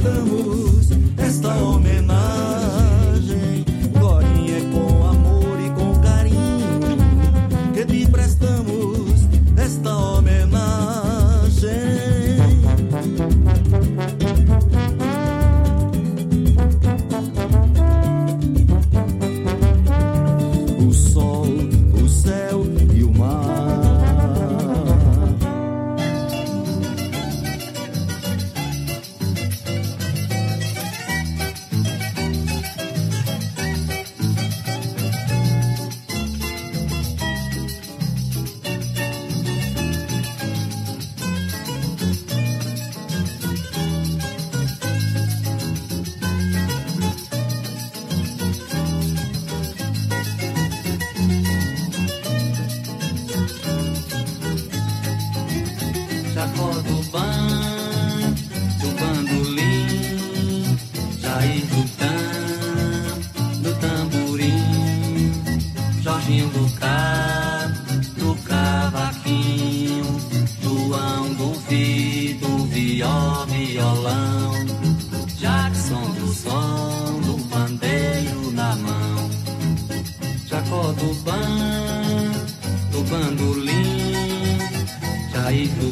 prestamos esta homenagem. Glorinha, é com amor e com carinho que te prestamos esta homenagem. O sol, o céu e o mar, Jacó do bandolim, Jair do tamborim, Jorginho do cavaquinho, João do violão, Jackson do som do pandeiro na mão. Jacó do bandolim, Jair do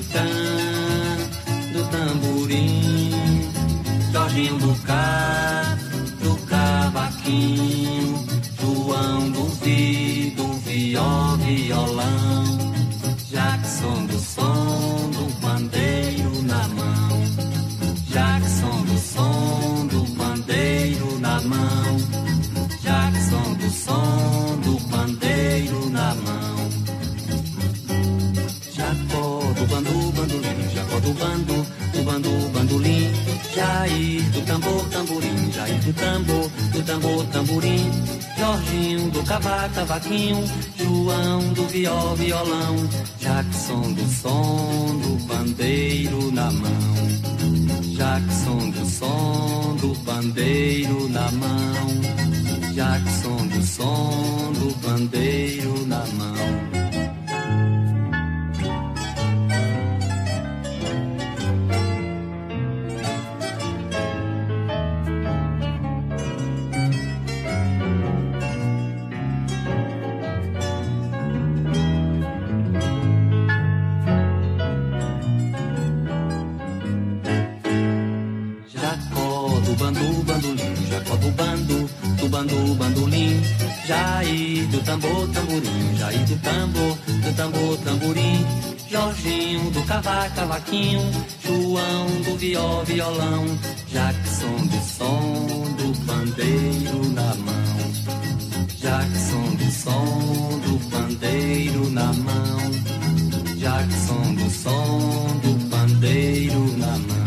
tamborim, Jorginho do cavaquinho, João do violão, Jackson do som do pandeiro na mão. Jackson do som do pandeiro na mão. Jackson do som do pandeiro na mão. Jacó do bandolim, Jacó do bandolim, Jair do tamborim, Jair do tamborim, Jorginho do cavaquinho, João do violão, Jackson do som do pandeiro na mão. Jackson do som do pandeiro na mão. Jackson do som do pandeiro na mão. Bandolim, Jair do tamborim, Jair do tamborim, Jorginho do cavaquinho, João do violão, Jackson do som do pandeiro na mão. Jackson do som do pandeiro na mão. Jackson do som do pandeiro na mão.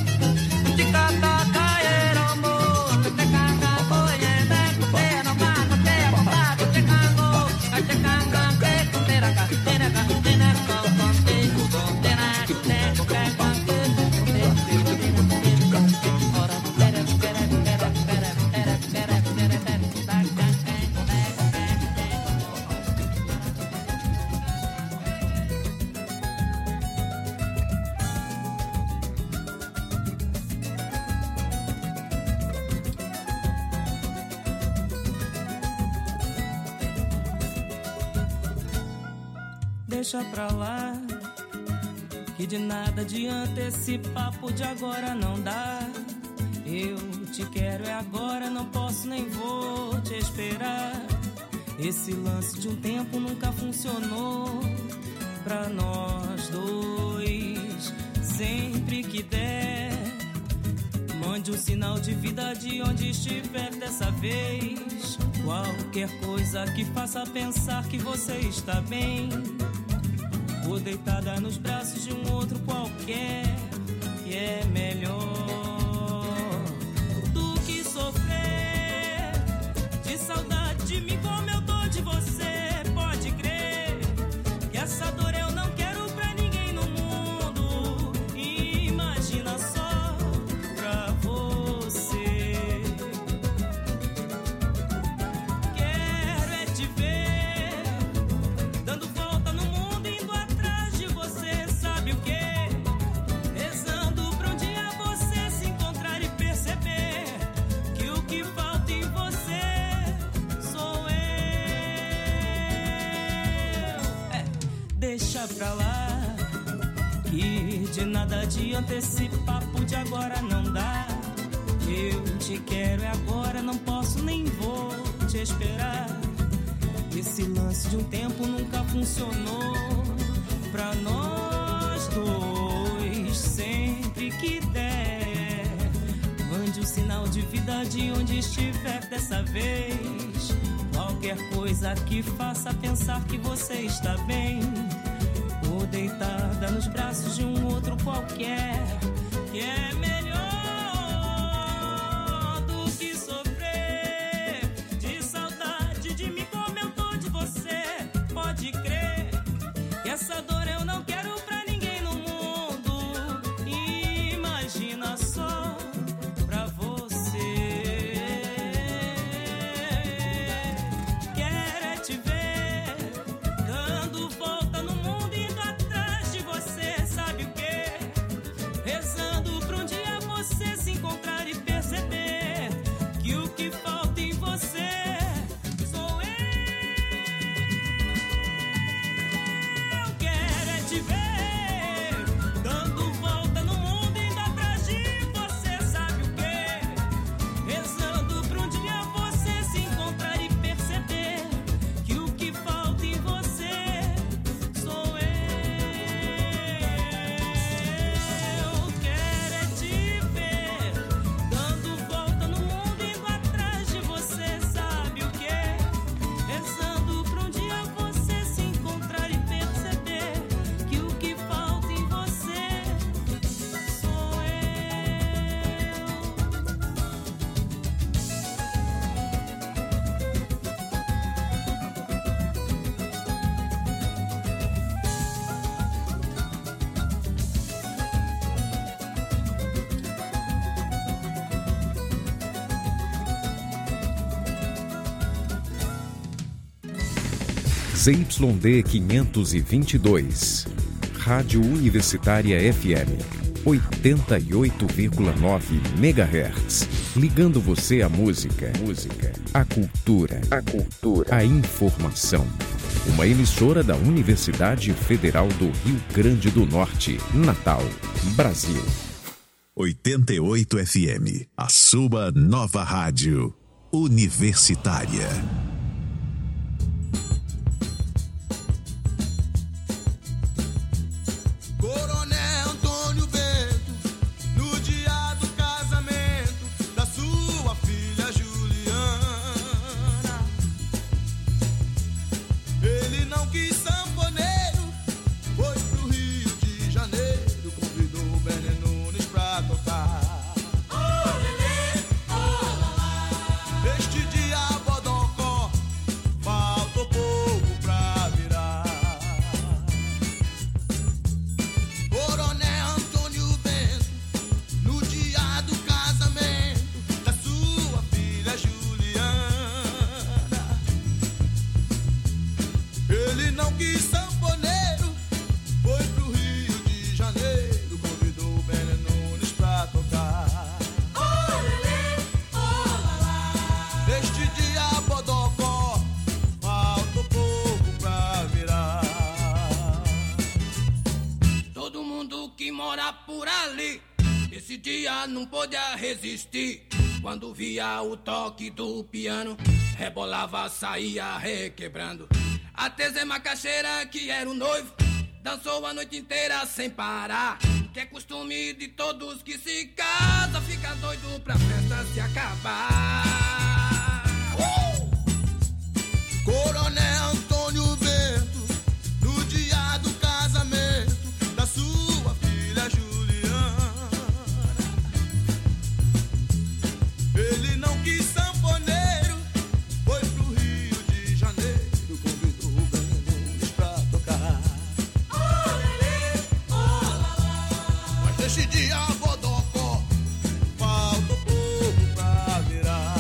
Deixa pra lá, que de nada adianta esse papo de agora não dá. Eu te quero é agora, não posso nem vou te esperar. Esse lance de um tempo nunca funcionou pra nós dois. Sempre que der, mande um sinal de vida de onde estiver dessa vez. Qualquer coisa que faça pensar que você está bem, ou deitada nos braços de um outro qualquer, que é melhor do que sofrer de saudade de mim como eu tô de você. Pode crer que essa dor eu não quero pra ninguém no mundo. Imagina só pra você. Quero é te ver dando volta no mundo, indo atrás de você. Sabe o que? deixa pra lá, que de nada adianta esse papo de agora não dá. Eu te quero é agora, não posso nem vou te esperar. Esse lance de um tempo nunca funcionou pra nós dois. Sempre que der, mande um sinal de vida de onde estiver dessa vez. Qualquer coisa que faça pensar que você está bem, ou deitada nos braços de um outro qualquer, que é melhor do que sofrer de saudade de mim como eu tô de você. Pode crer que essa dor eu não quero pra ninguém no mundo. Imagina só pra você. Quero é te ver dando volta no mundo, indo atrás de você. Sabe o quê? Rezando pra um dia você se encontrar e perceber que o que falta em você sou eu. Quero é te ver dando volta no mundo, indo atrás de você. Sabe o quê? Rezando pra um dia você se encontrar e perceber que o que falta em você sou eu. Quero é te ver dando volta no mundo, indo atrás de você. Sabe o quê? Rezando pra um dia você se encontrar e perceber que o que falta em você sou eu. ZYD 522, Rádio Universitária FM, 88,9 MHz. Ligando você à música, à cultura, à informação. Uma emissora da Universidade Federal do Rio Grande do Norte, Natal, Brasil. 88 FM, a sua nova rádio universitária. Coronel Antônio Bento, no dia do casamento da sua filha Juliana, ele não quis sanfoneiro, foi pro Rio de Janeiro, convidou o Bené Nunes pra tocar. Este dia Bodocó faltou pouco pra virar. Coronel Antônio Bento, no dia do casamento da sua filha Juliana, ele não quis sanfoneiro, foi pro Rio de Janeiro, convidou o Bené Nunes pra tocar. Este dia Bodocó faltou pouco pra virar. Todo mundo que mora por ali, esse dia não podia resistir. Quando via o toque do piano, rebolava, saía requebrando. Até Zé Macaxeira, que era o noivo, dançou a noite inteira sem parar. Que é costume de todos que se casam, fica doido pra festa se acabar. Coronel Antônio Bento, no dia do casamento da sua filha Juliana, ele não quis sanfoneiro, foi pro Rio de Janeiro, convidou o Bené Nunes pra tocar. Mas neste dia Bodocó faltou pouco pra virar.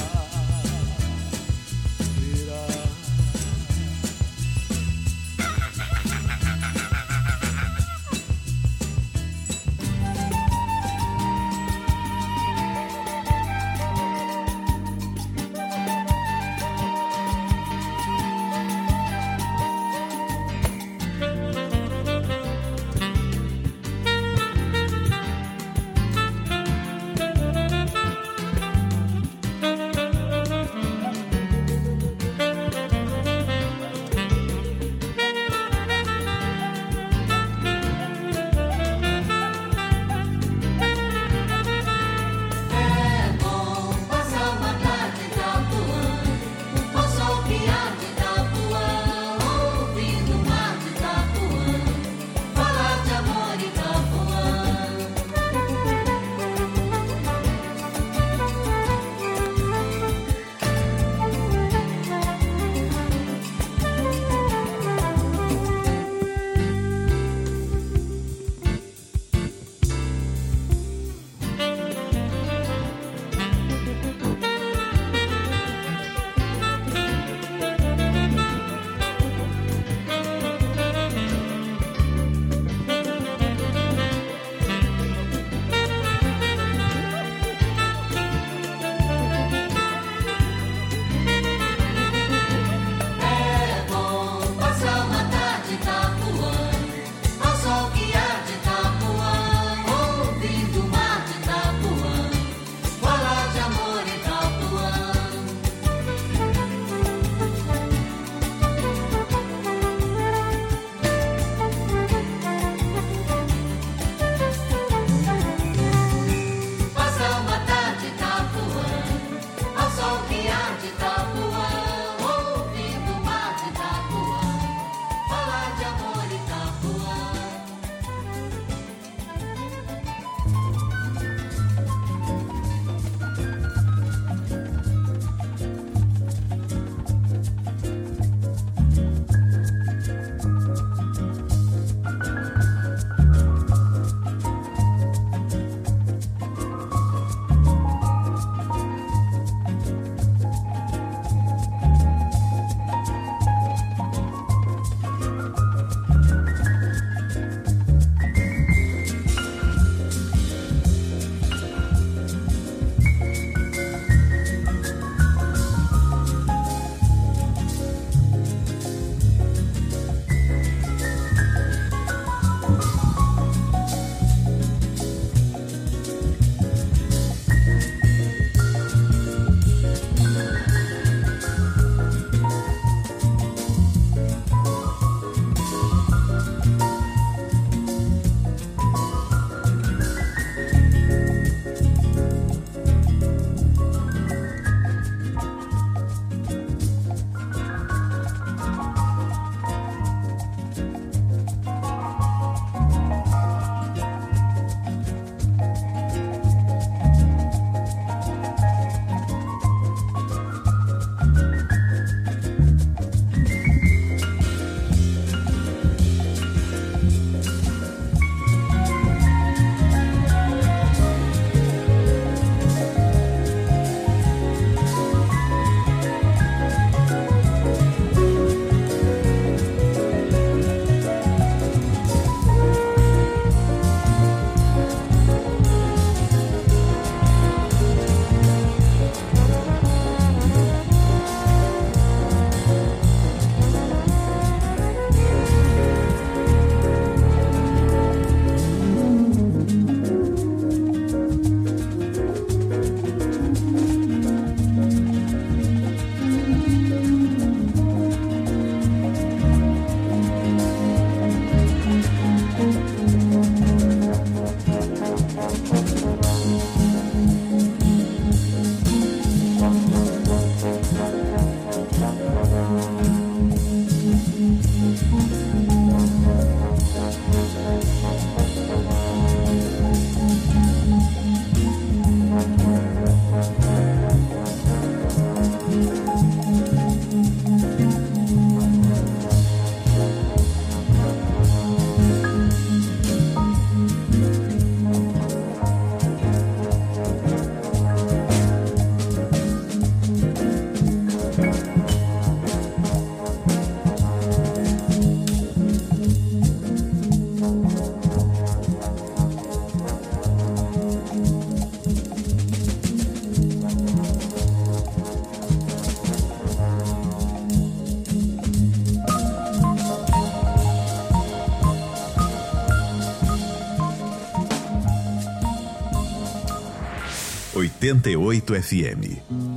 88 FM.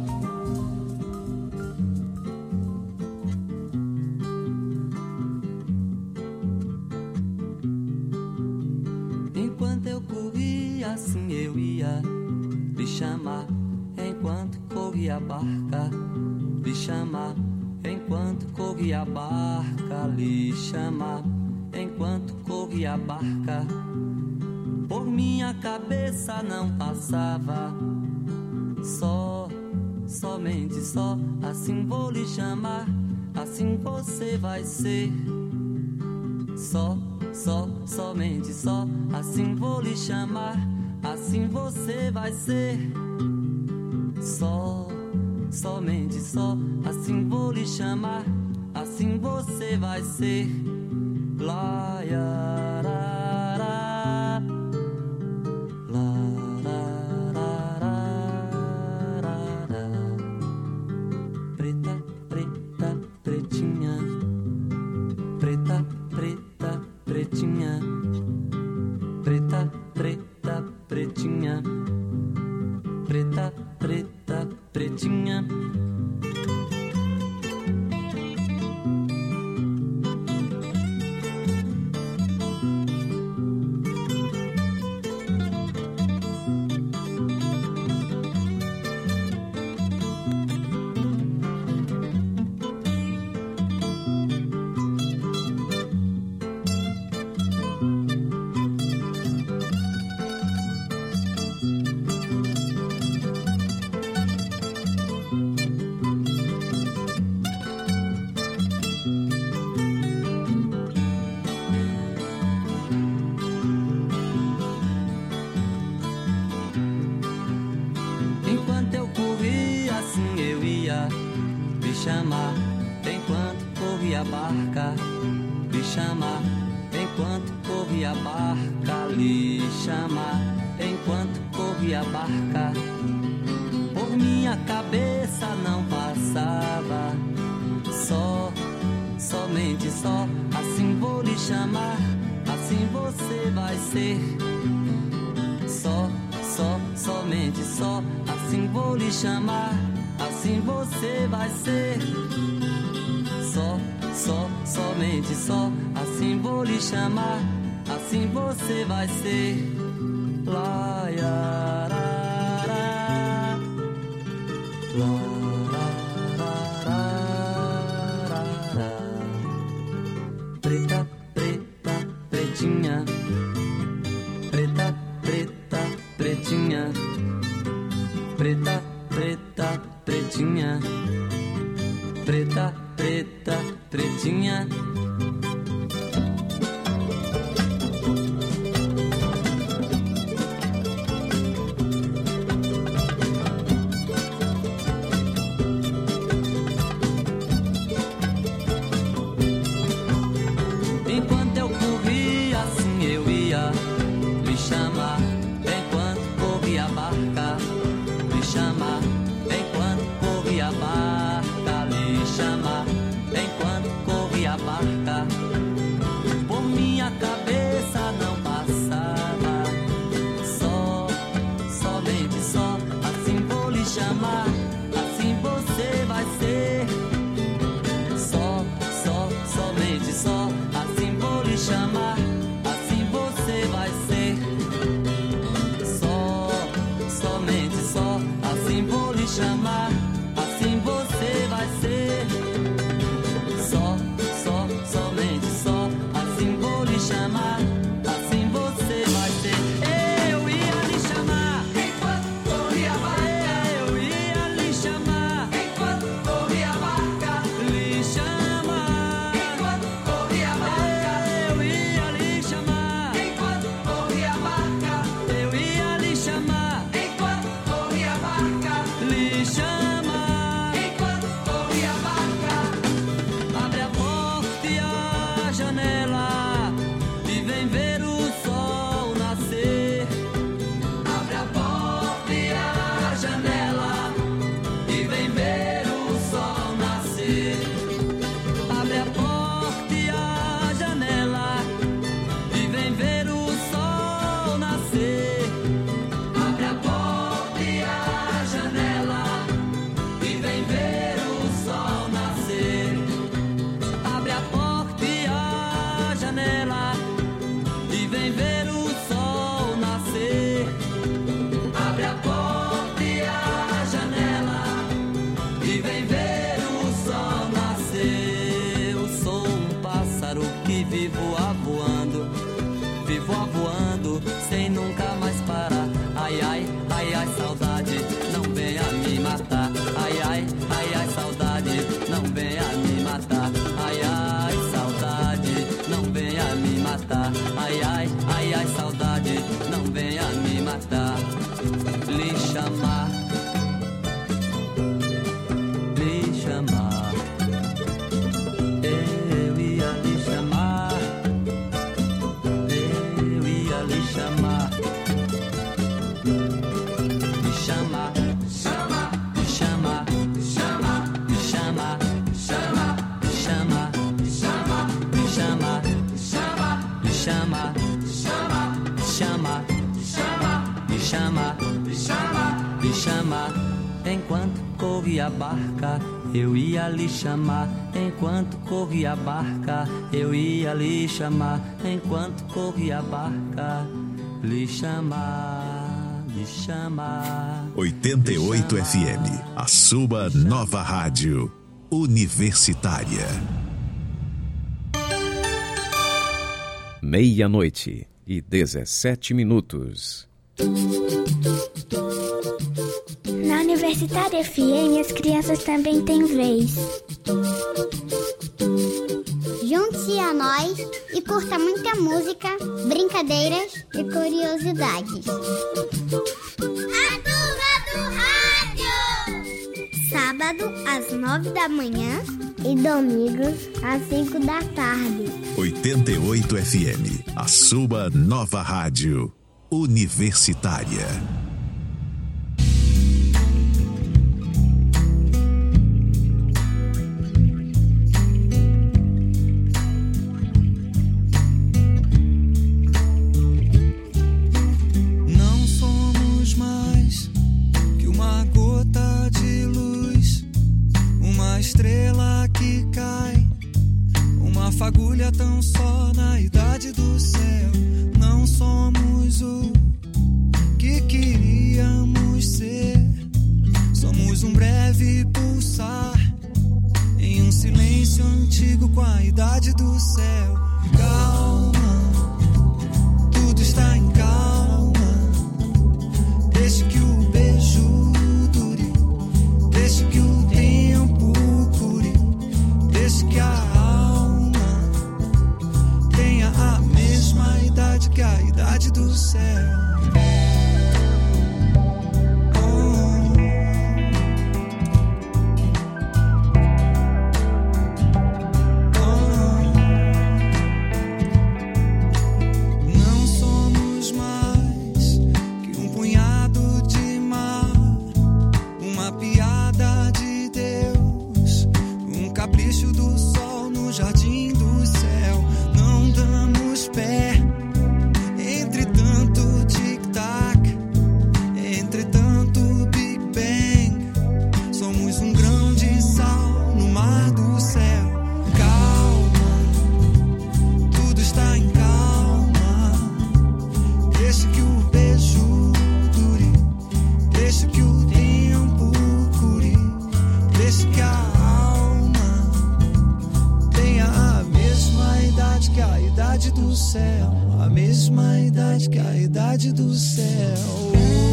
Enquanto eu corria, assim eu ia lhe chamar. Enquanto corria a barca, lhe chamar. Enquanto corria a barca, lhe chamar. Enquanto corria a barca, por minha cabeça não passava. Só, somente só, assim vou lhe chamar. Assim você vai ser. Só, somente só, assim vou lhe chamar. Assim você vai ser. Só, somente só, assim vou lhe chamar. Assim você vai ser. La ya ra ra, la ra ra ra ra. Preta, preta, pretinha. Preta, preta, pretinha. Preta, preta, pretinha. Preta, preta, pretinha. enquanto corria a barca. Eu ia lhe chamar enquanto corria a barca. Eu ia lhe chamar enquanto corria a barca. Lhe chamar, lhe chamar. 88 FM, a sua nova rádio universitária. 00:17. Na Universitária FM, as crianças também têm vez. Junte-se a nós e curta muita música, brincadeiras e curiosidades. A Turma do Rádio! Sábado, às 9 da manhã e domingos, às 5 da tarde. 88 FM, a sua nova rádio universitária. Não somos mais que uma gota de luz, uma estrela que cai, uma fagulha tão só na idade do céu. Não somos o que queríamos ser, somos um breve pulsar em um silêncio antigo com a idade do céu. Calma, tudo está em calma, deixe que o beijo dure, deixe que o tempo cure, deixe que a alma tenha a mesma idade que a idade do céu. Não somos mais que um punhado de mar, uma piada de Deus, um capricho do sol no jardim do céu. Não damos pé entre tanto tic-tac, entre tanto Big Bang. Somos um grão de sal no mar do céu. Calma, tudo está em calma, deixe que o beijo dure, deixe que o tempo cure, deixe que a alma tenha a mesma idade que a idade do céu, a mesma idade que a idade do céu.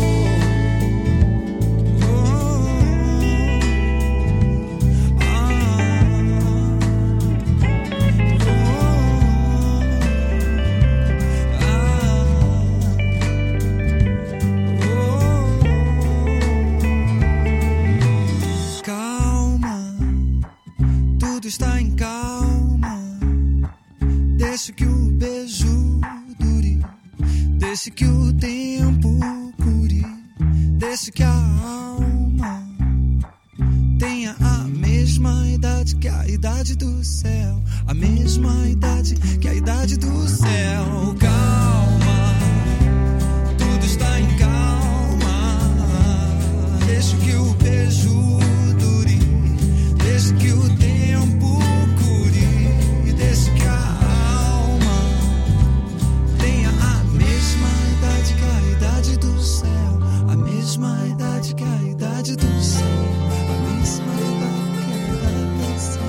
Calma, tudo está em calma, deixe que o beijo dure, deixe que o tempo cure, deixe que a alma tenha a mesma idade que a idade do céu, a mesma idade que a idade do céu. Calma, tudo está em calma, deixe que o beijo dure, deixe que o tempo cure, deixe que a alma tenha a mesma idade que a idade do céu, a mesma idade que a idade do céu, a mesma idade que a idade do céu.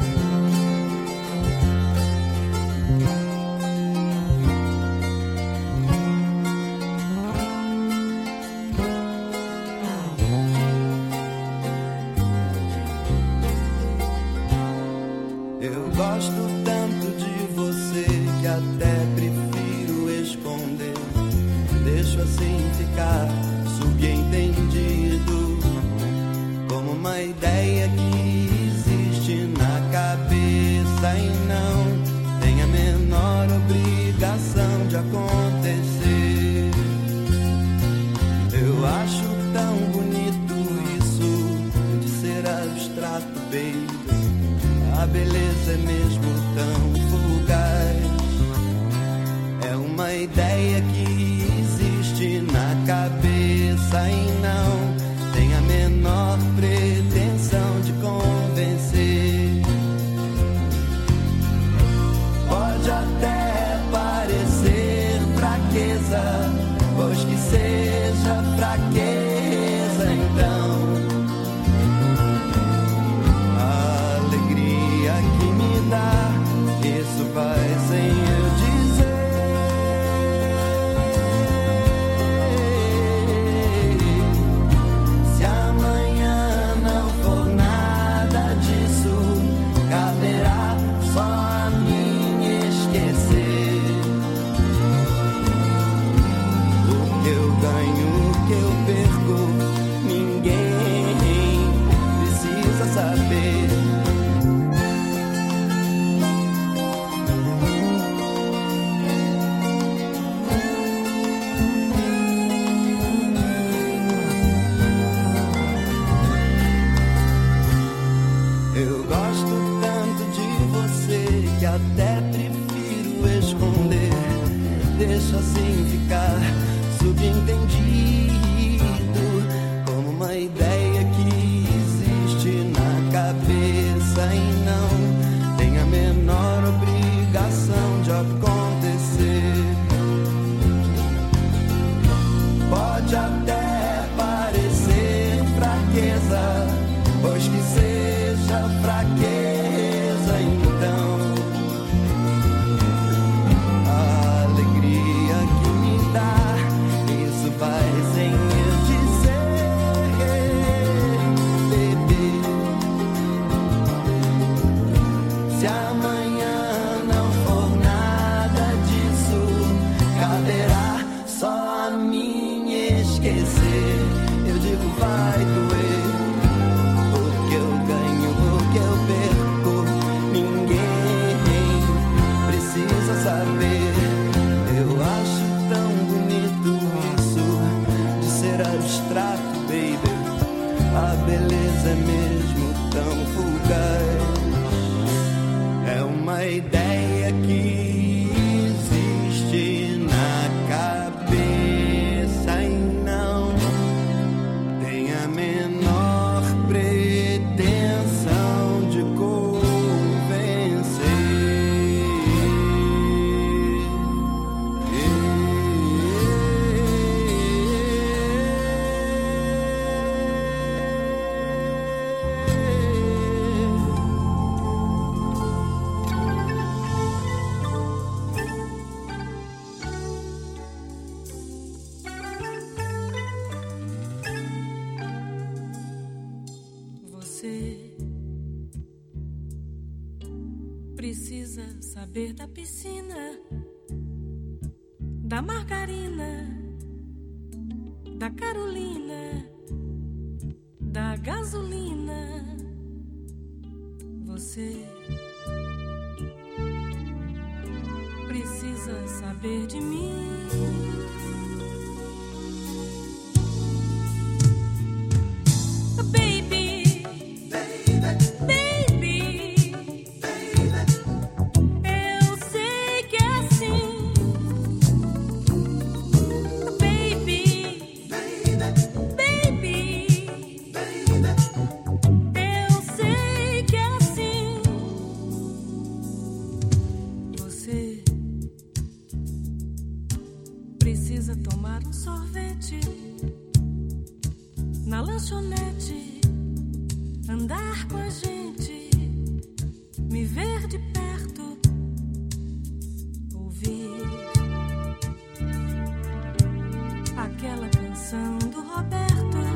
Eu gosto tanto de você que até prefiro esconder. Deixo assim ficar subentendido, como uma ideia que existe na cabeça e não tem a menor obrigação de acontecer. Eu acho tão bonito isso de ser abstrato, baby. A beleza é mesmo tão fugaz. É uma ideia que existe na cabeça e não tem a menor pois que seja fraqueza então. A alegria que me dá, isso vai sem eu dizer. Se amanhã não for nada disso, caberá só a mim esquecer. O que eu ganho, o que eu perco, ninguém precisa saber. Eu gosto tanto de você que até prefiro esconder. Deixa assim ficar subentendido, como uma ideia que existe na cabeça e não tem a menor obrigação de acontecer. Pode até parecer fraqueza, pois que seja fraqueza então. A alegria que me dá, isso vai sem eu dizer, bebê. Se amanhã não for nada disso, caberá só a mim esquecer. Eu digo vai doer. O que eu ganho, o que eu perco, ninguém precisa saber. Eu acho tão bonito isso de ser abstrato, baby. A beleza é mesmo tão fugaz. É uma ideia que existe na cabeça e não tem a menor pretensão de convencer. Você precisa saber da piscina, da margarina, da Carolina, da gasolina. Você precisa saber de mim. Precisa tomar um sorvete na lanchonete, andar com a gente, me ver de perto, ouvir aquela canção do Roberto.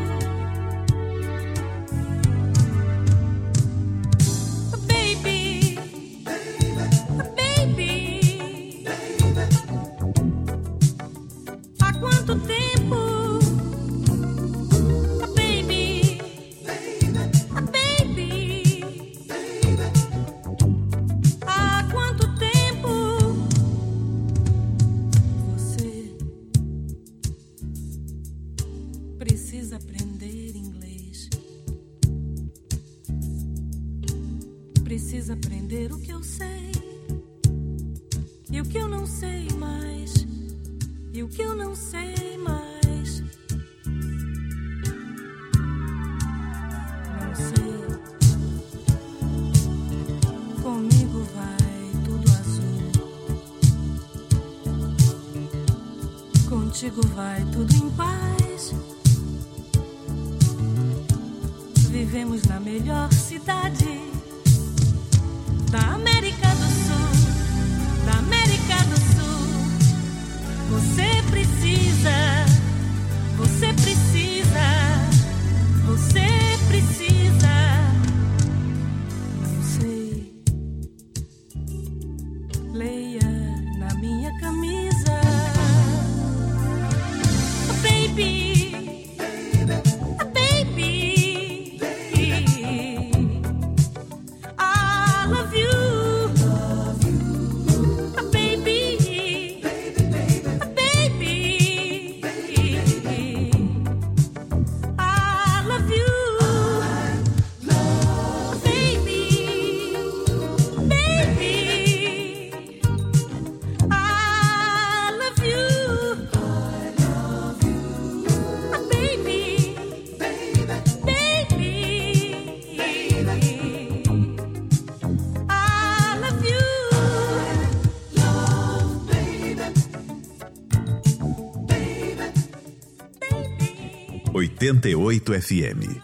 Quanto tempo, baby, baby, há quanto tempo você precisa aprender inglês, precisa aprender o que eu sei e o que eu não sei mais. E o que eu não sei mais, não sei. Comigo vai tudo azul, Contigo vai tudo em paz. Vivemos na melhor cidade da América do Sul, da América do Sul. Você precisa, você precisa, você precisa. Não sei, leia na minha camisa. Baby, baby, I love you, baby, baby, I love you, baby, baby, I love you. FM 88 FM.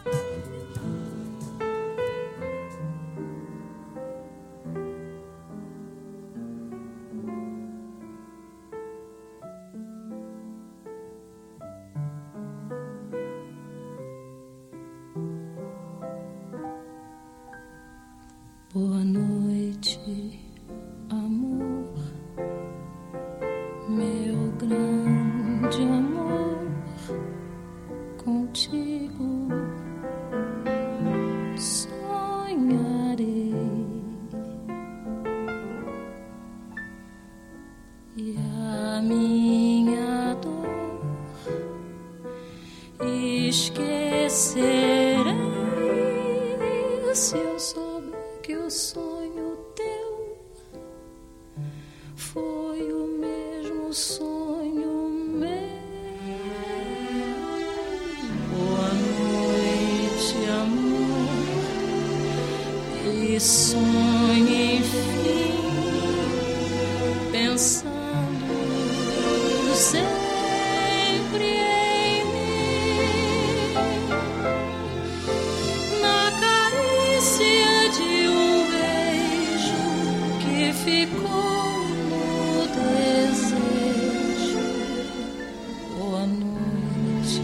Boa noite, amor, meu grande amor, contigo sonharei e a minha dor esquecerei se eu souber que o sonho teu foi o mesmo sonho meu. Boa noite, amor, e sonhe enfim, pensando sempre em mim, na carícia de um beijo que ficou no desejo. Boa noite,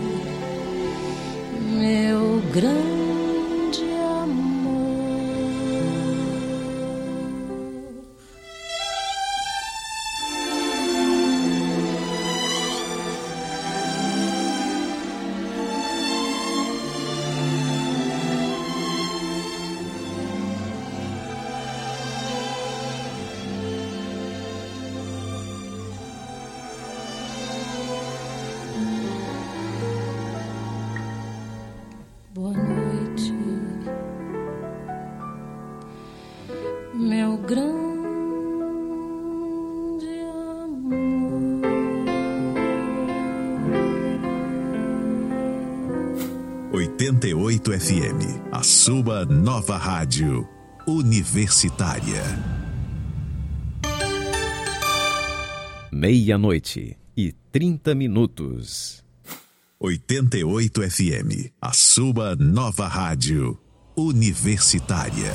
meu grande amor. Boa noite, meu grande amor. 88 FM, a sua nova rádio universitária. 00:30. 88 FM, a sua nova rádio universitária.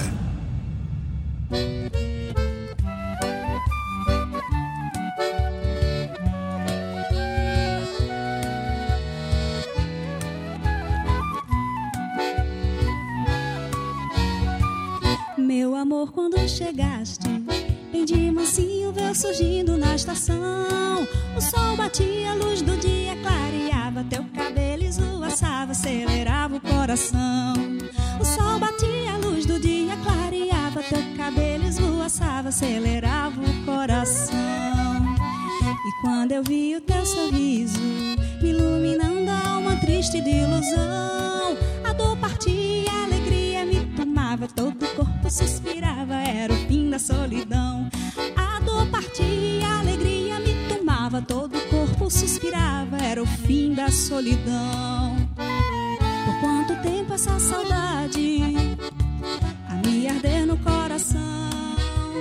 Meu amor, quando chegaste, bem de mansinho veio surgindo na estação. O sol batia, a luz do dia clareava, teu cabelo esvoaçava, acelerava o coração. O sol batia, a luz do dia clareava, teu cabelo esvoaçava, acelerava o coração. E quando eu vi o teu sorriso, me iluminando a alma triste de ilusão, a dor partia, a alegria me tomava, todo o corpo suspirava, era o fim da solidão. A dor partia, a alegria me tomava, todo o corpo suspirava, era o fim da solidão. Por quanto tempo essa saudade a me arder no coração,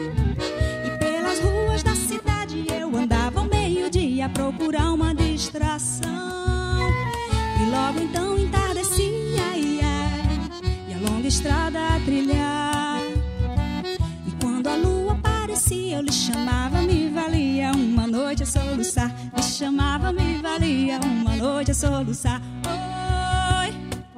e pelas ruas da cidade eu andava ao meio-dia a procurar uma distração. eu lhe chamava, me valia uma noite a soluçar. Lhe chamava, me valia uma noite a soluçar. Oi.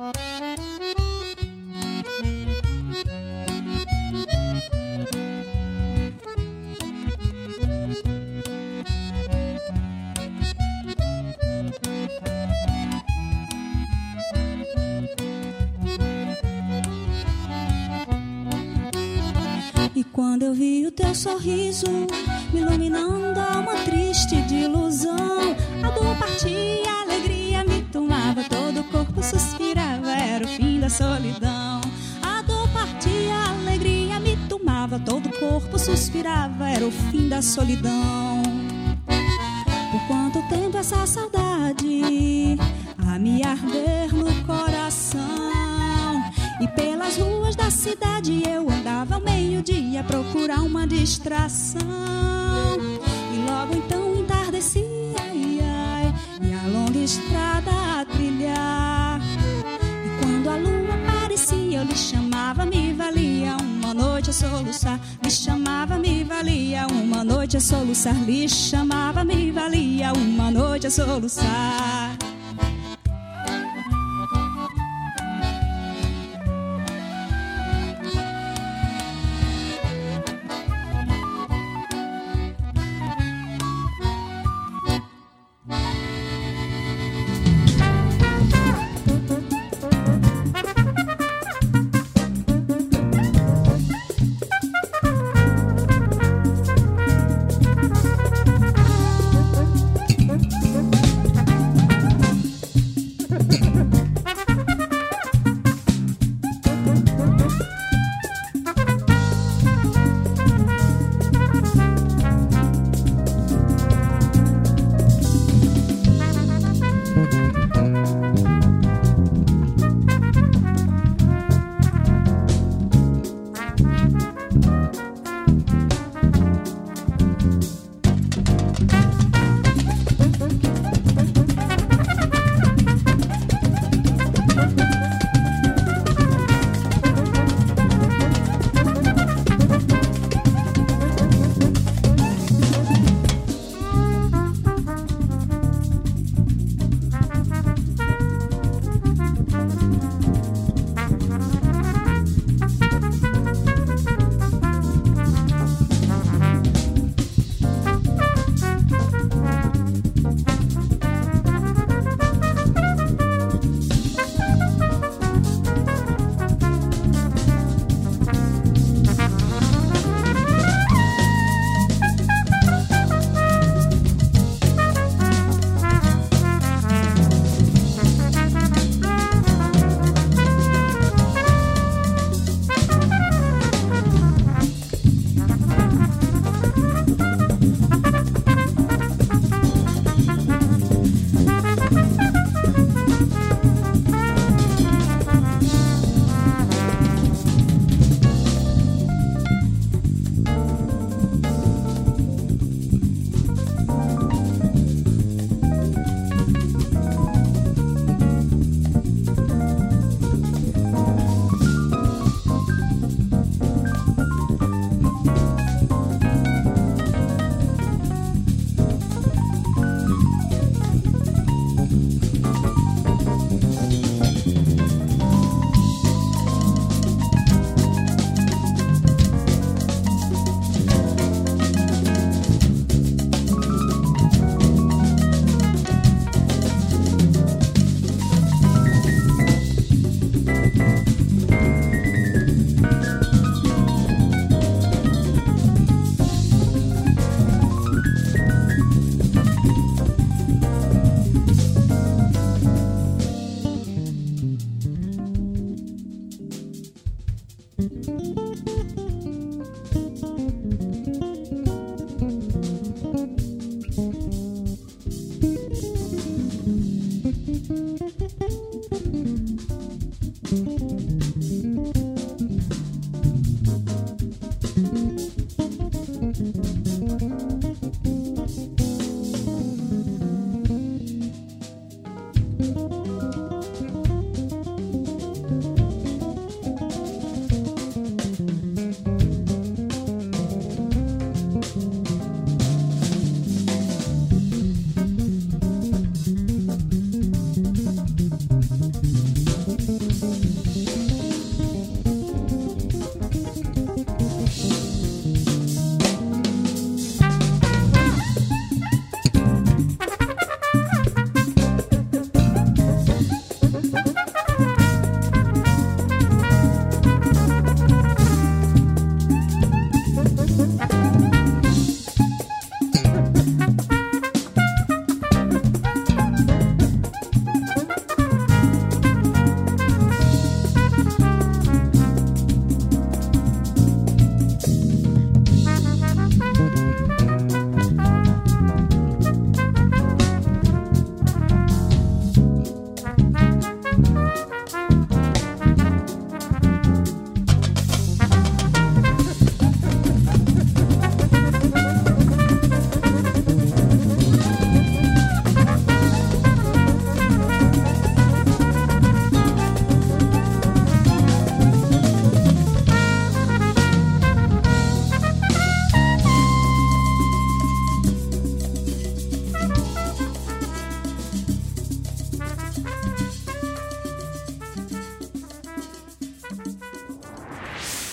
E quando eu vi o teu sorriso me iluminando a alma triste de ilusão, a dor partia, a alegria me tomava, todo o corpo suspirava, era o fim da solidão. A dor partia, a alegria me tomava, todo o corpo suspirava, era o fim da solidão. Por quanto tempo essa saudade a me arder no coração, e pelas ruas da cidade eu andava ao meio-dia a procurar uma distração. E logo então entardecia, ai, ai, e a longa estrada a trilhar. E quando a lua aparecia eu lhe chamava, me valia uma noite a soluçar. Lhe chamava, me valia uma noite a soluçar. Lhe chamava, me valia uma noite a soluçar.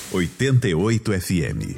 88 FM.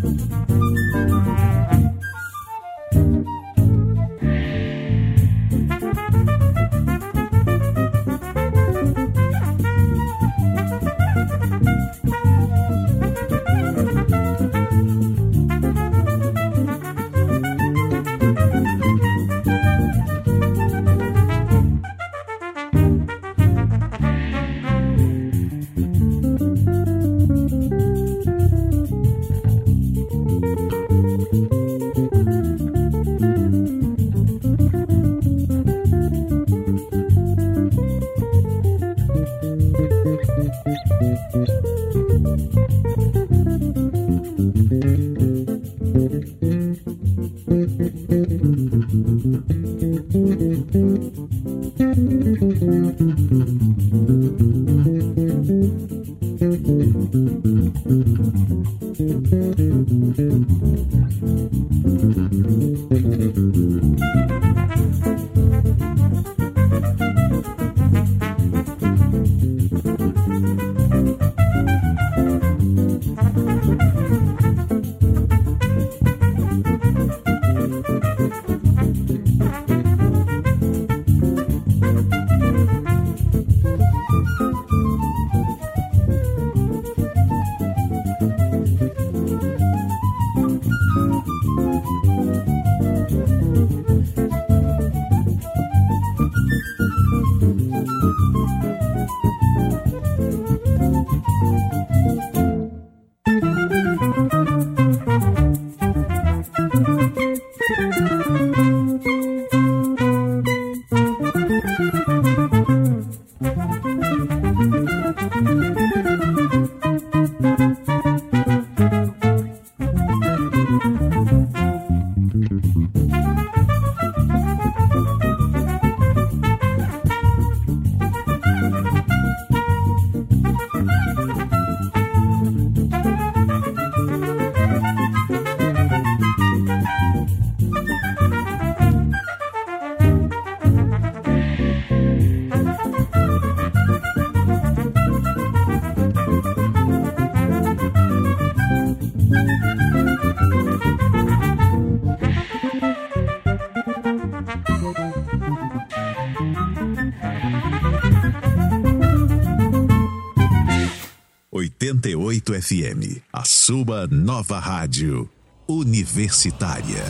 FM, a sua nova rádio universitária.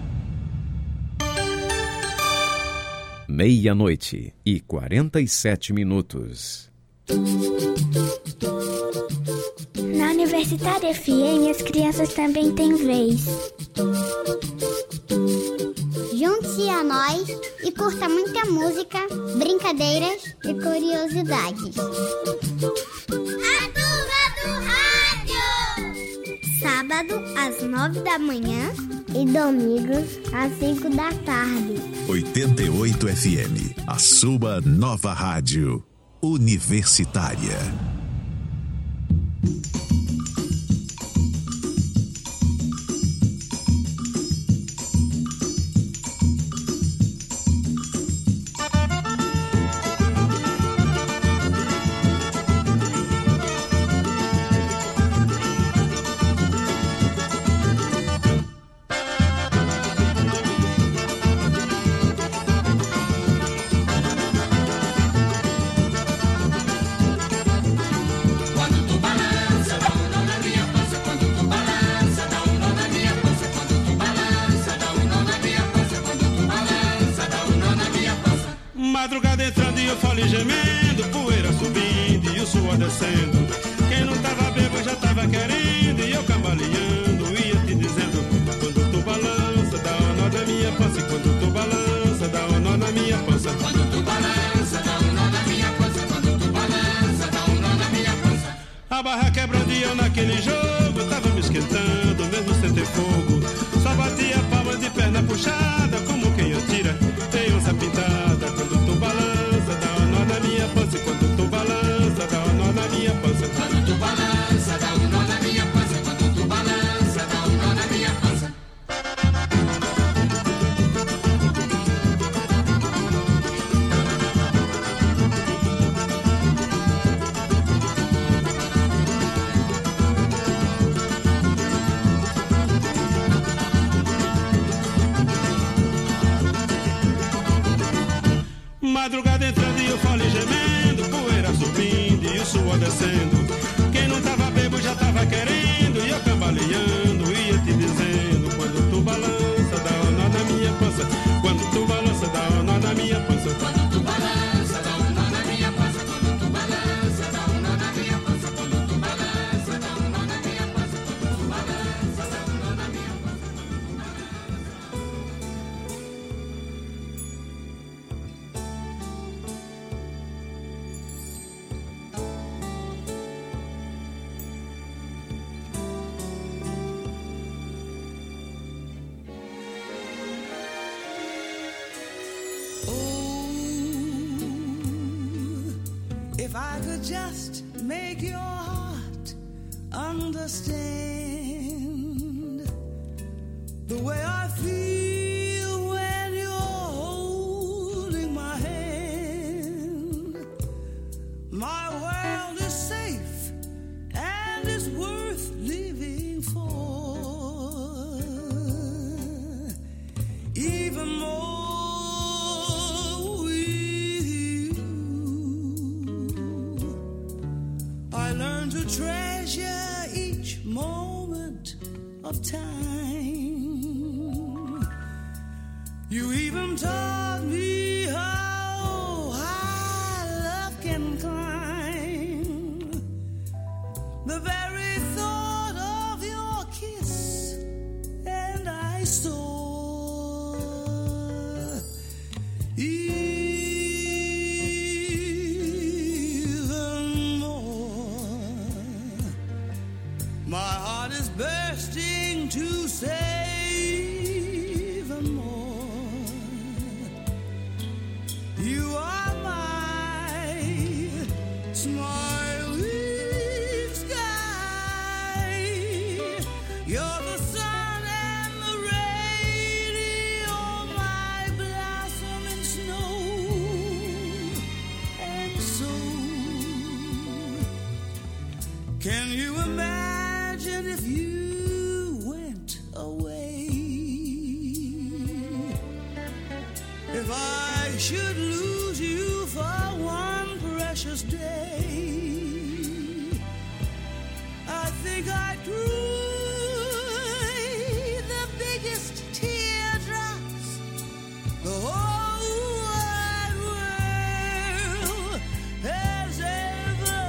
00:47. Na Universitária FM, as crianças também têm vez. Junte-se a nós e curta muita música, brincadeiras e curiosidades. Sábado às 9 da manhã e domingos às 5 da tarde. 88 FM, a sua nova rádio universitária. Madrugada entrando e eu falo gemendo, poeira subindo e o suor descendo. Quem não tava bebo já tava querendo, e eu cambaleando ia te dizendo: quando tu balança, dá um nó na minha pança. E quando tu balança, dá um nó na minha pança. Quando tu balança, dá um nó na minha pança. Quando tu balança, dá um nó na minha pança. A barra quebrando e eu naquele jogo tava me esquentando, mesmo sem ter fogo. Só batia palma de perna puxada, como quem atira tem onça pintada. Quando tu balança, dá um nó na minha pança. Quando tu balança, dá um nó na minha pança. Quando tu balança, dá um nó na minha pança. Quando tu balança. Madrugada entrando e o fole gemendo, poeira subindo e o suor descendo. Quem não tava bebo já tava querendo, e eu cambaleando ia te dizendo: quando tu balança dá um nó na minha pança, quando tu balança dá um nó na minha pança, quando tu balança dá um nó na minha pança, quando tu balança dá um nó na minha pança, quando tu balança dá um nó na minha pança, quando tu balança dá um nó na minha pança. If I could just make your heart understand the way I feel when you're holding my hand. My world is safe and is worth living for, even more. To treasure each moment of time. You even taught me how high love can climb. The very thought of your kiss and I soar. My heart is bursting to say even more. You are my smiling sky. You're the sun and the rain, you're my blossom and snow. And so, can you imagine if you went away? If I should lose you for one precious day, I think I'd cry the biggest teardrops the whole wide world has ever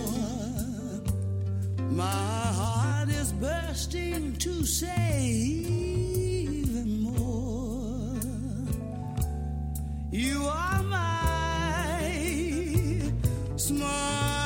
to say